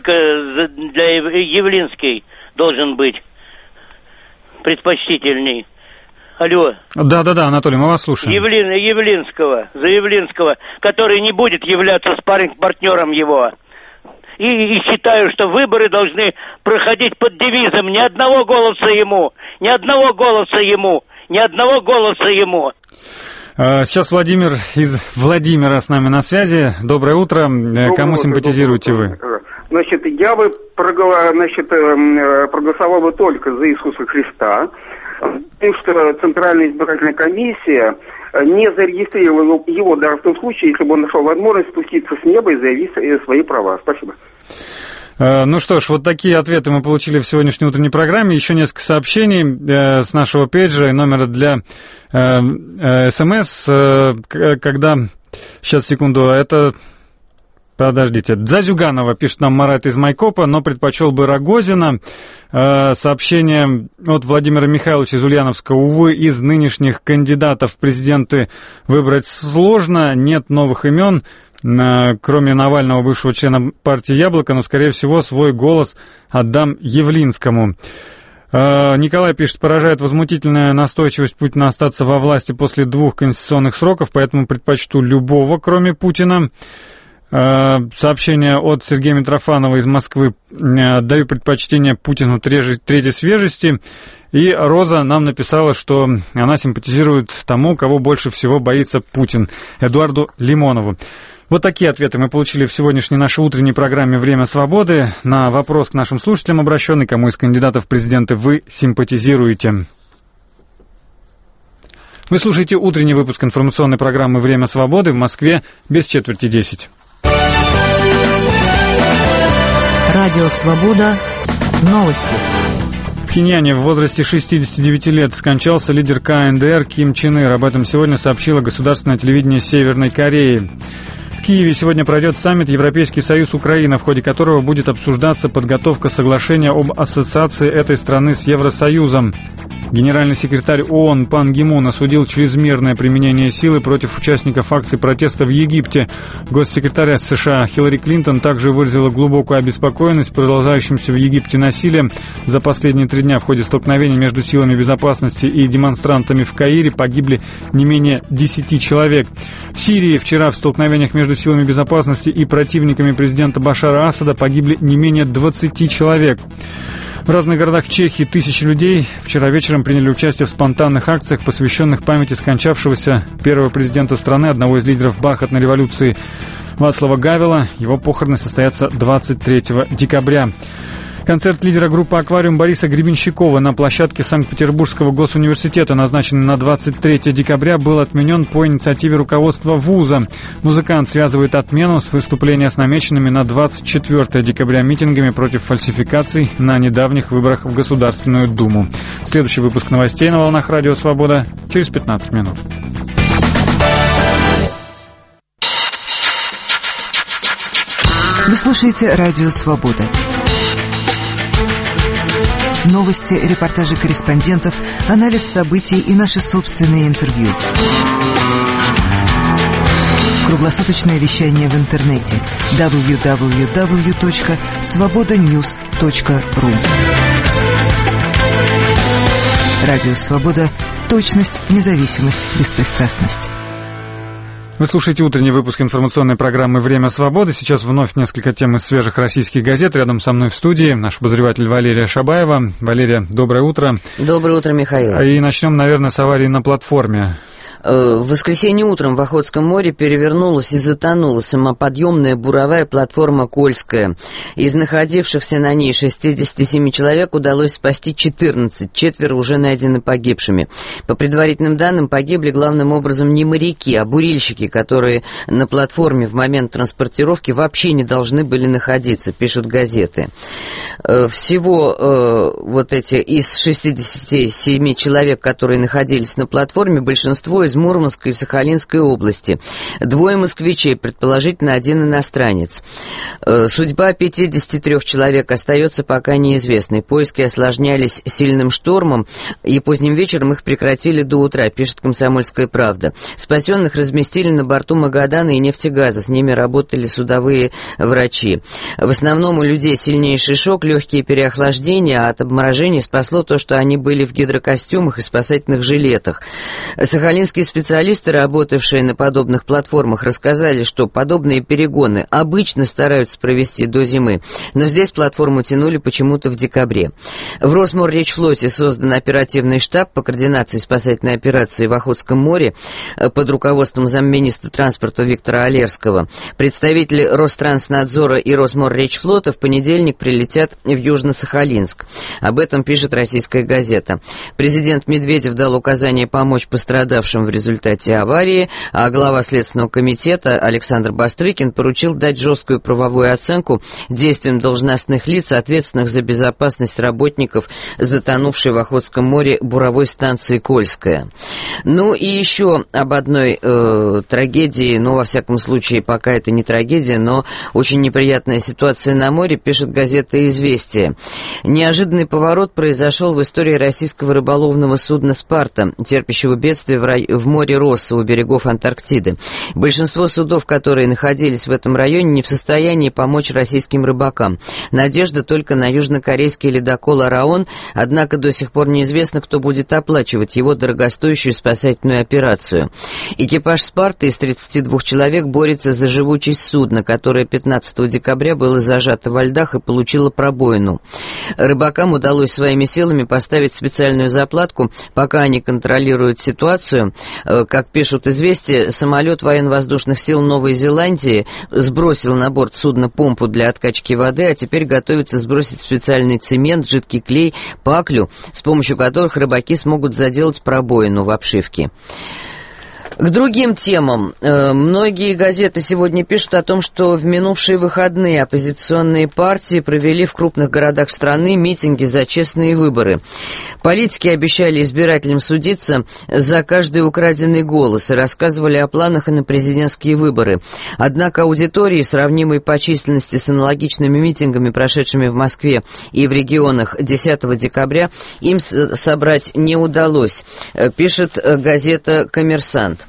Явлинский должен быть предпочтительней. Алло. Да, Анатолий, мы вас слушаем. За Явлинского, который не будет являться спарринг-партнером его. И считаю, что выборы должны проходить под девизом «Ни одного голоса ему! Ни одного голоса ему! Ни одного голоса ему!» Сейчас Владимир из Владимира с нами на связи. Доброе утро. Кому симпатизируете вы? Значит, я бы проголосовал бы только за Иисуса Христа, потому что Центральная избирательная комиссия не зарегистрировала его даже в том случае, если бы он нашел возможность спуститься с неба и заявить свои права. Спасибо. Ну что ж, вот такие ответы мы получили в сегодняшней утренней программе. Еще несколько сообщений с нашего пейджера и номера для СМС, когда... Сейчас, секунду, это... Подождите. За Зюганова, пишет нам Марат из Майкопа, но предпочел бы Рогозина. Сообщение от Владимира Михайловича из Ульяновска. Увы, из нынешних кандидатов в президенты выбрать сложно. Нет новых имен, кроме Навального, бывшего члена партии «Яблоко», но, скорее всего, свой голос отдам Явлинскому. Николай пишет, поражает возмутительная настойчивость Путина остаться во власти после 2 конституционных сроков, поэтому предпочту любого, кроме Путина. Сообщение от Сергея Митрофанова из Москвы. Даю предпочтение Путину третьей свежести. И Роза нам написала, что она симпатизирует тому, кого больше всего боится Путин, Эдуарду Лимонову. Вот такие ответы мы получили в сегодняшней нашей утренней программе «Время свободы». На вопрос к нашим слушателям обращенный, кому из кандидатов в президенты вы симпатизируете. Вы слушаете утренний выпуск информационной программы «Время свободы» в Москве без четверти 10. Радио «Свобода». Новости. В Пхеньяне в возрасте 69 лет скончался лидер КНДР Ким Чен Ир. Об этом сегодня сообщило государственное телевидение Северной Кореи. В Киеве сегодня пройдет саммит «Европейский Союз Украина», в ходе которого будет обсуждаться подготовка соглашения об ассоциации этой страны с Евросоюзом. Генеральный секретарь ООН Пан Ги Мун осудил чрезмерное применение силы против участников акций протеста в Египте. Госсекретарь США Хиллари Клинтон также выразила глубокую обеспокоенность продолжающимся в Египте насилием. За последние 3 дня в ходе столкновений между силами безопасности и демонстрантами в Каире погибли не менее 10 человек. В Сирии вчера в столкновениях между силами безопасности и противниками президента Башара Асада погибли не менее 20 человек. В разных городах Чехии тысячи людей вчера вечером приняли участие в спонтанных акциях, посвященных памяти скончавшегося первого президента страны, одного из лидеров бархатной революции Вацлава Гавела. Его похороны состоятся 23 декабря. Концерт лидера группы «Аквариум» Бориса Гребенщикова на площадке Санкт-Петербургского госуниверситета, назначенный на 23 декабря, был отменен по инициативе руководства вуза. Музыкант связывает отмену с выступления с намеченными на 24 декабря митингами против фальсификаций на недавних выборах в Государственную Думу. Следующий выпуск новостей на волнах Радио Свобода через 15 минут. Вы слушаете Радио Свобода. Новости, репортажи корреспондентов, анализ событий и наши собственные интервью. Круглосуточное вещание в интернете www.svobodanews.ru. Радио Свобода. Точность, независимость, беспристрастность. Вы слушаете утренний выпуск информационной программы «Время свободы». Сейчас вновь несколько тем из свежих российских газет. Рядом со мной в студии наш обозреватель Валерия Шабаева. Валерия, доброе утро. Доброе утро, Михаил. И начнем, наверное, с аварии на платформе. В воскресенье утром в Охотском море перевернулась и затонула самоподъемная буровая платформа «Кольская». Из находившихся на ней 67 человек удалось спасти 14, четверо уже найдены погибшими. По предварительным данным, погибли главным образом не моряки, а бурильщики, которые на платформе в момент транспортировки вообще не должны были находиться, пишут газеты. Всего вот эти из 67 человек, которые находились на платформе, большинство из Мурманской и Сахалинской области. 2 москвичей, предположительно, 1 иностранец. Судьба 53 человек остается пока неизвестной. Поиски осложнялись сильным штормом, и поздним вечером их прекратили до утра, пишет «Комсомольская правда». Спасенных разместили на борту «Магадана» и «Нефтегаза». С ними работали судовые врачи. В основном у людей сильнейший шок, легкие переохлаждения, а от обморожения спасло то, что они были в гидрокостюмах и спасательных жилетах. Сахалинские специалисты, работавшие на подобных платформах, рассказали, что подобные перегоны обычно стараются провести до зимы, но здесь платформу тянули почему-то в декабре. В Росморречфлоте создан оперативный штаб по координации спасательной операции в Охотском море под руководством замминистра транспорта Виктора Олерского. Представители Ространснадзора и Росморречфлота в понедельник прилетят в Южно-Сахалинск. Об этом пишет «Российская газета». Президент Медведев дал указание помочь пострадавшим в результате аварии, а глава Следственного комитета Александр Бастрыкин поручил дать жесткую правовую оценку действиям должностных лиц, ответственных за безопасность работников затонувшей в Охотском море буровой станции «Кольская». Ну и еще об одной трагедии, во всяком случае, пока это не трагедия, но очень неприятная ситуация на море, пишет газета «Известия». Неожиданный поворот произошел в истории российского рыболовного судна «Спарта», терпящего бедствие в море Росса у берегов Антарктиды. Большинство судов, которые находились в этом районе, не в состоянии помочь российским рыбакам. Надежда только на южнокорейский ледокол «Араон», однако до сих пор неизвестно, кто будет оплачивать его дорогостоящую спасательную операцию. Экипаж «Спарты» из 32 человек борется за живучесть судна, которое 15 декабря было зажато во льдах и получило пробоину. Рыбакам удалось своими силами поставить специальную заплатку, пока они контролируют ситуацию. Как пишут «Известия», самолет военно-воздушных сил Новой Зеландии сбросил на борт судна помпу для откачки воды, а теперь готовится сбросить специальный цемент, жидкий клей, паклю, с помощью которых рыбаки смогут заделать пробоину в обшивке. К другим темам. Многие газеты сегодня пишут о том, что в минувшие выходные оппозиционные партии провели в крупных городах страны митинги за честные выборы. Политики обещали избирателям судиться за каждый украденный голос и рассказывали о планах и на президентские выборы. Однако аудитории, сравнимой по численности с аналогичными митингами, прошедшими в Москве и в регионах 10 декабря, им собрать не удалось, пишет газета «Коммерсант».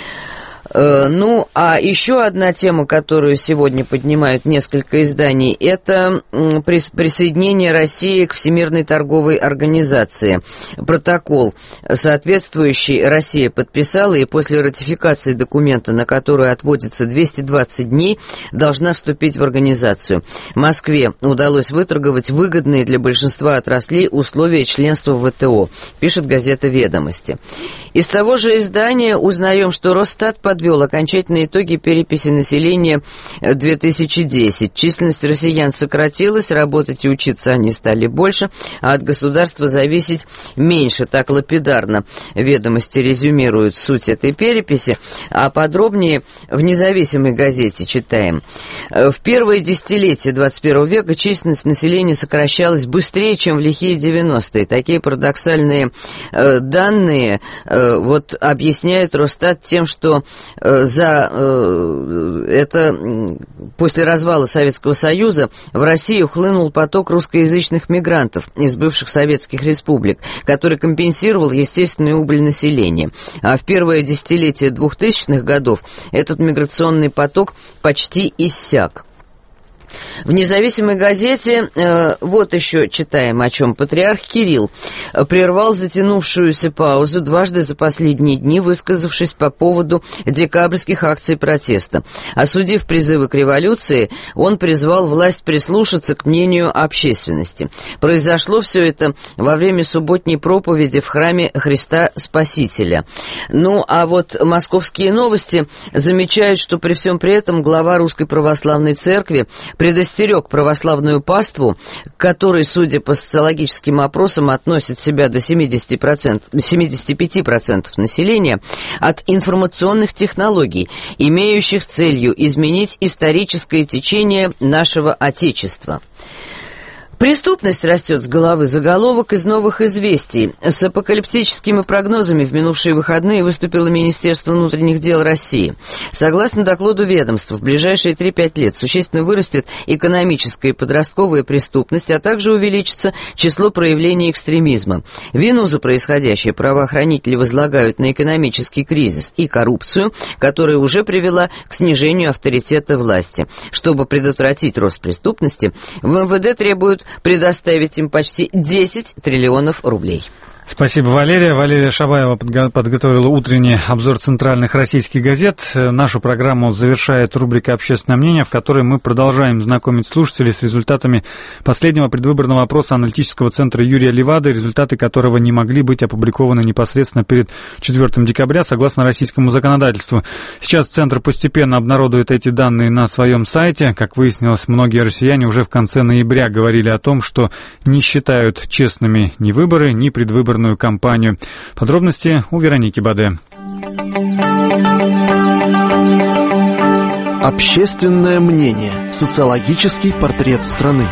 Ну, а еще одна тема, которую сегодня поднимают несколько изданий, это присоединение России к Всемирной торговой организации. Протокол соответствующий Россия подписала, и после ратификации документа, на который отводится 220 дней, должна вступить в организацию. Москве удалось выторговать выгодные для большинства отраслей условия членства в ВТО, пишет газета «Ведомости». Из того же издания узнаем, что Росстат подвел окончательные итоги переписи населения 2010. Численность россиян сократилась, работать и учиться они стали больше, а от государства зависеть меньше. Так лапидарно «Ведомости» резюмируют суть этой переписи, а подробнее в «Независимой газете» читаем. В первые десятилетия 21 века численность населения сокращалась быстрее, чем в лихие 90-е. Такие парадоксальные данные объясняет Росстат тем, что после развала Советского Союза в Россию хлынул поток русскоязычных мигрантов из бывших советских республик, который компенсировал естественную убыль населения. А в первое десятилетие 2000-х годов этот миграционный поток почти иссяк. В «Независимой газете» вот еще читаем, о чем патриарх Кирилл прервал затянувшуюся паузу, дважды за последние дни высказавшись по поводу декабрьских акций протеста. Осудив призывы к революции, он призвал власть прислушаться к мнению общественности. Произошло все это во время субботней проповеди в храме Христа Спасителя. Ну, а вот «Московские новости» замечают, что при всем при этом глава Русской Православной Церкви предостерег православную паству, к которой, судя по социологическим опросам, относит себя до 75% населения, от информационных технологий, имеющих целью изменить историческое течение нашего Отечества. Преступность растет с головы. Заголовок из «Новых известий». С апокалиптическими прогнозами в минувшие выходные выступило Министерство внутренних дел России. Согласно докладу ведомства, в ближайшие 3-5 лет существенно вырастет экономическая и подростковая преступность, а также увеличится число проявлений экстремизма. Вину за происходящее правоохранители возлагают на экономический кризис и коррупцию, которая уже привела к снижению авторитета власти. Чтобы предотвратить рост преступности, в МВД требуют предоставить им почти 10 триллионов рублей. Спасибо, Валерия. Валерия Шабаева подготовила утренний обзор центральных российских газет. Нашу программу завершает рубрика «Общественное мнение», в которой мы продолжаем знакомить слушателей с результатами последнего предвыборного опроса аналитического центра Юрия Левады, результаты которого не могли быть опубликованы непосредственно перед 4 декабря, согласно российскому законодательству. Сейчас Центр постепенно обнародует эти данные на своем сайте. Как выяснилось, многие россияне уже в конце ноября говорили о том, что не считают честными ни выборы, ни предвыборные кампанию. Подробности у Вероники Баде. Общественное мнение. Социологический портрет страны.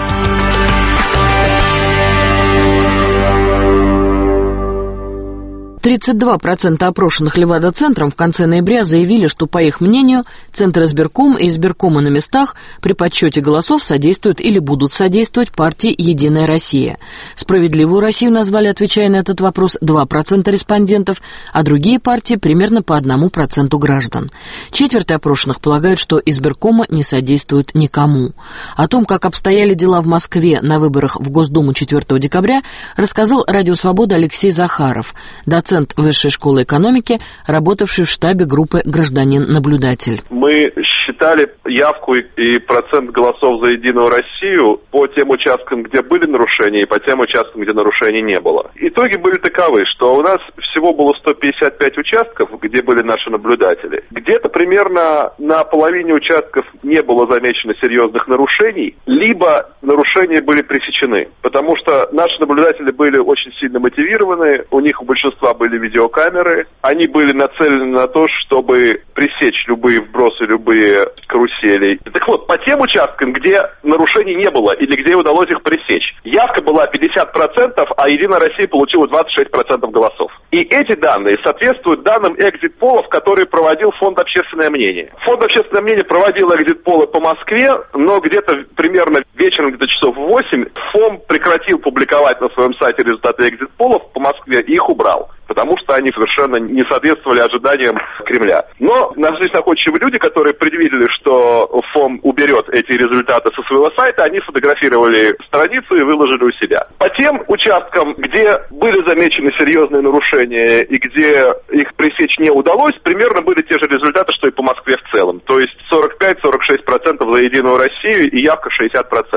32% опрошенных Левада-центром в конце ноября заявили, что, по их мнению, Центр избирком и избиркомы на местах при подсчете голосов содействуют или будут содействовать партии «Единая Россия». «Справедливую Россию» назвали, отвечая на этот вопрос, 2% респондентов, а другие партии примерно по 1% граждан. Четверть опрошенных полагают, что избиркомы не содействуют никому. О том, как обстояли дела в Москве на выборах в Госдуму 4 декабря, рассказал «Радио Свобода» Алексей Захаров, доцент Высшей школы экономики, работавший в штабе группы «Гражданин-наблюдатель». Мы считали явку и процент голосов за «Единую Россию» по тем участкам, где были нарушения, и по тем участкам, где нарушений не было. Итоги были таковы, что у нас всего было 155 участков, где были наши наблюдатели. Где-то примерно на половине участков не было замечено серьезных нарушений, либо нарушения были пресечены, потому что наши наблюдатели были очень сильно мотивированы, у них у большинства были видеокамеры, они были нацелены на то, чтобы пресечь любые вбросы, любые карусели. Так вот, по тем участкам, где нарушений не было или где удалось их пресечь, явка была 50%, а «Единая Россия» получила 26% голосов. И эти данные соответствуют данным экзит-полов, которые проводил Фонд «Общественное мнение». Фонд «Общественное мнение» проводил экзит-полы по Москве, но где-то примерно вечером, где-то часов в 8, ФОМ прекратил публиковать на своем сайте результаты экзит-полов по Москве и их убрал, потому что они совершенно не соответствовали ожиданиям Кремля. Но нашлись находчивые люди, которые предвидели, что ФОМ уберет эти результаты со своего сайта, они сфотографировали страницу и выложили у себя. По тем участкам, где были замечены серьезные нарушения и где их пресечь не удалось, примерно были те же результаты, что и по Москве в целом. То есть 45-46% за «Единую Россию» и явка 60%.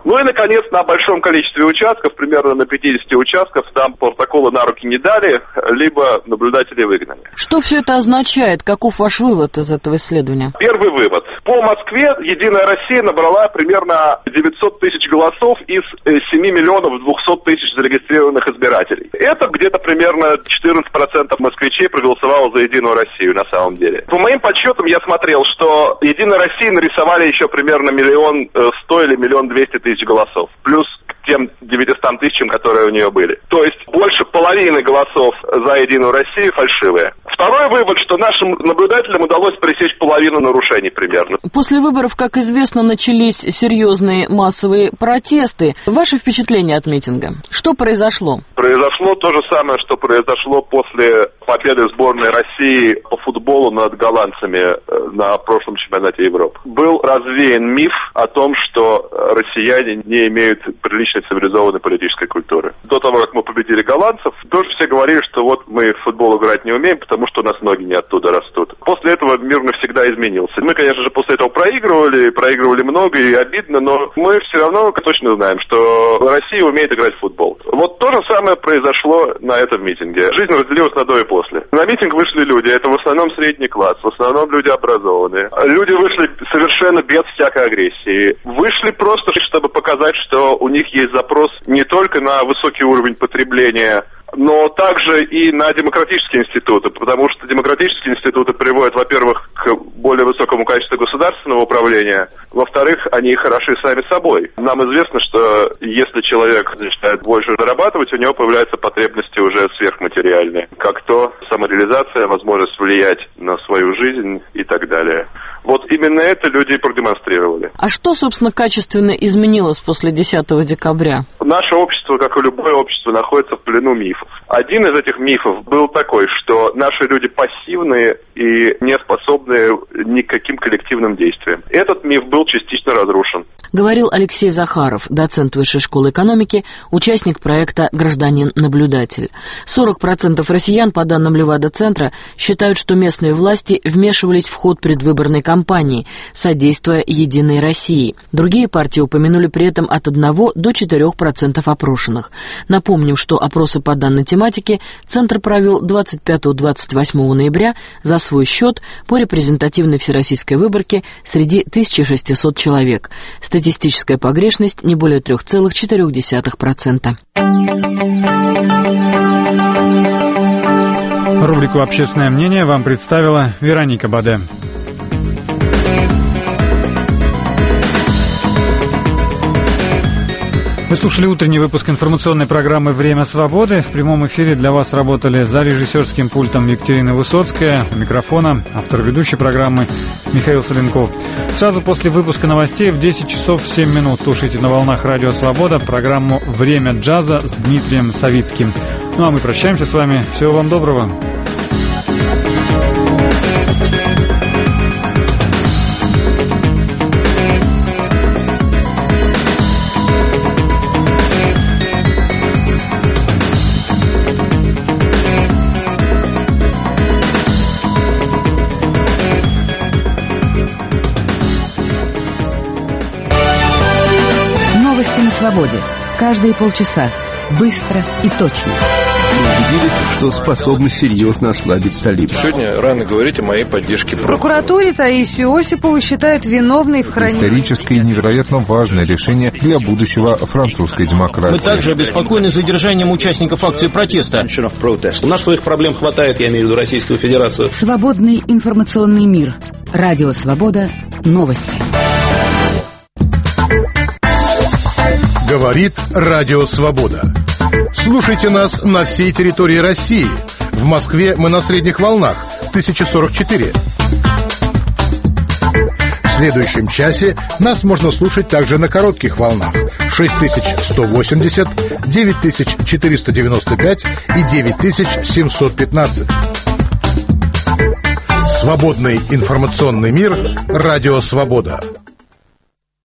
Ну и, наконец, на большом количестве участков, примерно на 50 участков, там протоколы на руки не дали, либо наблюдателей выгнали. Что все это означает? Каков ваш вывод из этого исследования? Первый вывод. По Москве «Единая Россия» набрала примерно 900 тысяч голосов из 7 миллионов 200 тысяч зарегистрированных избирателей. Это где-то примерно 14% москвичей проголосовало за «Единую Россию» на самом деле. По моим подсчетам я смотрел, что «Единая Россия» нарисовали еще примерно 1 100 000 или 1 200 000 голосов. Плюс к тем 900 тысячам, которые у нее были. То есть больше половины голосов за «Единую Россию» фальшивые. Второй вывод, что нашим наблюдателям удалось пресечь половину нарушений примерно. После выборов, как известно, начались серьезные массовые протесты. Ваши впечатления от митинга? Что произошло? Произошло то же самое, что произошло после победы сборной России по футболу над голландцами на прошлом чемпионате Европы. Был развеян миф о том, что россияне не имеют приличной цивилизованной политической культуры. До того, как мы победили голландцев, тоже все говорили, что вот мы в футбол играть не умеем, потому что у нас ноги не оттуда растут. После этого мир навсегда изменился. Мы, конечно же, после этого проигрывали много и обидно, но мы все равно точно знаем, что Россия умеет играть в футбол. Вот то же самое произошло на этом митинге. Жизнь разделилась на до и после. На митинг вышли люди, это в основном средний класс, в основном люди образованные. Люди вышли совершенно без всякой агрессии. Вышли просто, чтобы показать, что у них есть запрос не только на высокий уровень потребления, но также и на демократические институты, потому что демократические институты приводят, во-первых, к более высокому качеству государственного управления, во-вторых, они хороши сами собой. Нам известно, что если человек начинает больше зарабатывать, у него появляются потребности уже сверхматериальные, как то самореализация, возможность влиять на свою жизнь и так далее. Вот именно это люди и продемонстрировали. А что, собственно, качественно изменилось после 10 декабря? Наше общество, как и любое общество, находится в плену мифов. Один из этих мифов был такой, что наши люди пассивные и не способны ни к каким коллективным действиям. Этот миф был частично разрушен. Говорил Алексей Захаров, доцент Высшей школы экономики, участник проекта «Гражданин-наблюдатель». 40% россиян, по данным Левада-центра, считают, что местные власти вмешивались в ход предвыборной кампании, содействуя «Единой России». Другие партии упомянули при этом от 1 до 4% опрошенных. Напомним, что опросы по данной тематике Центр провел 25-28 ноября за свой счет по репрезентативной всероссийской выборке среди 1600 человек. Статистическая погрешность не более 3,4%. Рубрику «Общественное мнение» вам представила Вероника Баде. Вы слушали утренний выпуск информационной программы «Время свободы». В прямом эфире для вас работали за режиссерским пультом Екатерина Высоцкая, у микрофона автор ведущей программы Михаил Соленков. Сразу после выпуска новостей в 10 часов 7 минут слушайте на волнах «Радио Свобода» программу «Время джаза» с Дмитрием Савицким. Ну а мы прощаемся с вами. Всего вам доброго. Свободе. Каждые полчаса. Быстро и точно. Мы убедились, что способны серьезно ослабить столицу. Сегодня рано говорить о моей поддержке. В прокуратуре Таисию Осипову считают виновной в хранении. Историческое и невероятно важное решение для будущего французской демократии. Мы также обеспокоены задержанием участников акции протеста. У нас своих проблем хватает, я имею в виду Российскую Федерацию. Свободный информационный мир. Радио Свобода. Новости. Говорит Радио Свобода. Слушайте нас на всей территории России. В Москве мы на средних волнах 1044. В следующем часе нас можно слушать также на коротких волнах 6180, 9495 и 9715. Свободный информационный мир. Радио Свобода.